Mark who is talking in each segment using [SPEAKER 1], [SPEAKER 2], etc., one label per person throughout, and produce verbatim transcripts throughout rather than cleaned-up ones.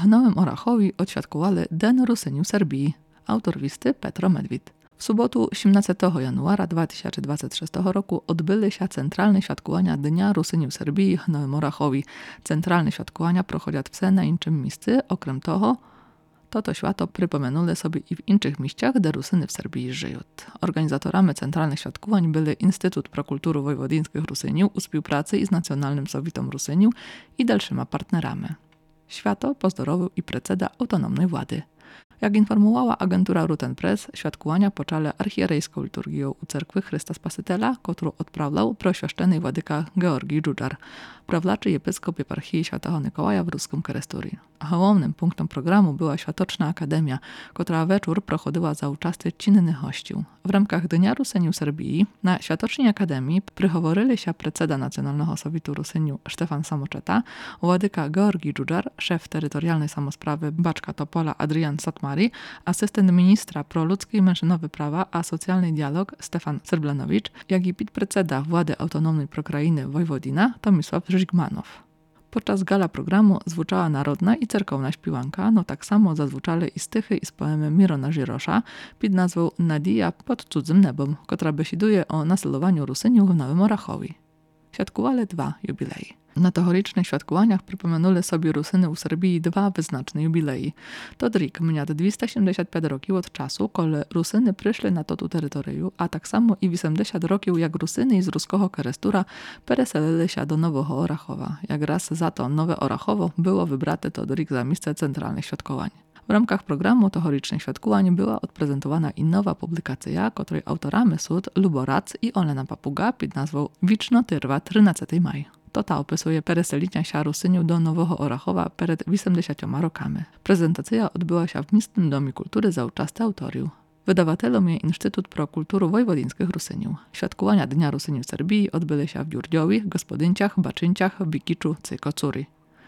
[SPEAKER 1] W Nowym Orachowi odświadkowali Den Rusyniów Serbii, autor listy Petro Medwid. W sobotu siedemnastego januara dwa tysiące dwudziestego szóstego roku odbyły się centralne świadkowania Dnia Rusyniów Serbii w Nowym Orachowi. Centralne świadkowania prochodzą w na innym miejscu, okrem toho, to to święto przypomenuli sobie i w innych miejscach, gdzie Rusyny w Serbii żyją. Organizatorami centralnych świadkowań byli Instytut pro Kulturu Wojwodinskich Rusyniów u współpracy z Nacjonalnym Sowitem Rusyniów i dalszymi partnerami. Święto pozdorowił i preceda autonomnej władzy. Jak informowała agentura Ruten Press, świadkowania poczęły archierejską liturgią u cerkwy Chrysta Spasitela, którą odprawiał proświaszczenny władyka Georgij Dżudżar, prawlaczy episkop eparchii Świętego Mikołaja w ruskim Keresturii. Głównym punktem programu była Światoczna Akademia, która wieczór prochodziła za uczestnictwo czynnych hościów. W ramach Dnia Rusyniów Serbii na Światocznej Akademii przychoworzyli się preceda Nacjonalnego Sowitu Rusyniów Stefan Samoczeta, władyka Georgij Dżudżar, szef terytorialnej samosprawy Baczka Topola Adrian Satmari, asystent ministra pro ludzkie i mężczyznowe prawa a socjalny dialog Stefan Serblanowicz, jak i preceda władzy autonomnej prokrainy Wojwodina Tomisław Żigmanow. Podczas gala programu zwuczała narodna i cerkowna śpiewanka, no tak samo zazwuczali i stychy i z poemy Mirona Żirosza pod nazwą Nadija pod cudzym nebom, która besiduje o naselowaniu Rusyniów w Nowym Orachowi. Świadkowali dwa jubilei. Na tegorocznych świadkowaniach przypomenuli sobie Rusyny u Serbii dwa wyznaczne jubilei. To drik mnia dwieście siedemdziesiąt pięć roków od czasu, kiedy Rusyny przyszli na to tu terytorium, a tak samo i osiemdziesiąt roków jak Rusyny z ruskiego Kerestura pereselili się do Nowego Orachowa. Jak raz za to Nowe Orachowo było wybrate to drik za miejsce centralnych świadkowań. W ramach programu tegorocznych świadkowań była odprezentowana i nowa publikacja, której autorami są Luborac i Olena Papuga pod nazwą Wiczno Tyrwa trzynastego maja. To ta opisuje pereselenia się Rusyniów do Nowego Orachowa przed osiemdziesięcioma rokami. Prezentacja odbyła się w Miejskim Domie Kultury za uczestnictwa autoriów. Wydawatelem jest Instytut pro Kulturu Wojwodinskich Rusyniów. Świadkowania Dnia Rusyniów Serbii odbyły się w Dziurdziowie, Gospodynciach, Baczynciach, Bikiczu czy Kocuri.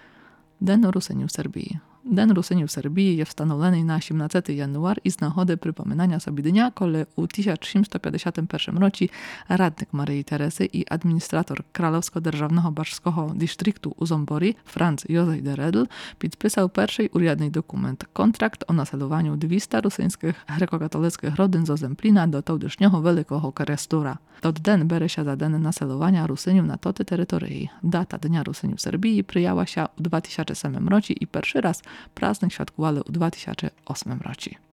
[SPEAKER 1] Den Rusyniów Serbii. Den Rusyniów Serbii jest wstanowlony na siedemnastego januar i z nagody przypominania sobie dnia, kiedy u tysiąc siedemset pięćdziesiątym pierwszym roku radnik Maryi Teresy i administrator Kralowsko-Dzierżawnego Baszskiego Distriktu u Zombori, Franz Józef de Redl, podpisał pierwszy uriadny dokument, kontrakt o naselowaniu dwieście rusyńskich grekokatolickich rodzin z Ozemplina do tałdyszniego Wielkiego Kerestura. Od den bere się za den naselowania Rusyniów na toty terytorii. Data Dnia Rusyniów Serbii przyjęła się w dwa tysiące ósmym roku i pierwszy raz praznik świadkowali w dwa tysiące ósmym roku.